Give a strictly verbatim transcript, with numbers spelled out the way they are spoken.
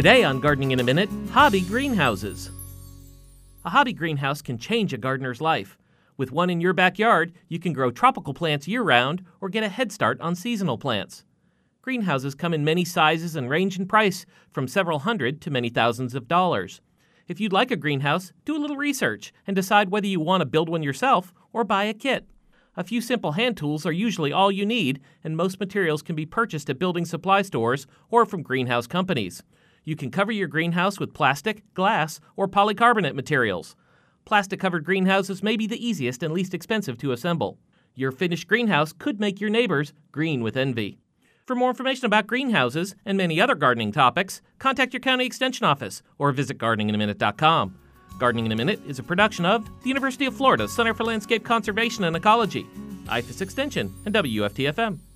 Today on Gardening in a Minute, hobby greenhouses. A hobby greenhouse can change a gardener's life. With one in your backyard, you can grow tropical plants year-round or get a head start on seasonal plants. Greenhouses come in many sizes and range in price from several hundred to many thousands of dollars. If you'd like a greenhouse, do a little research and decide whether you want to build one yourself or buy a kit. A few simple hand tools are usually all you need, and most materials can be purchased at building supply stores or from greenhouse companies. You can cover your greenhouse with plastic, glass, or polycarbonate materials. Plastic-covered greenhouses may be the easiest and least expensive to assemble. Your finished greenhouse could make your neighbors green with envy. For more information about greenhouses and many other gardening topics, contact your county extension office or visit gardening in a minute dot com. Gardening in a Minute is a production of the University of Florida Center for Landscape Conservation and Ecology, I F A S Extension, and W F T F M.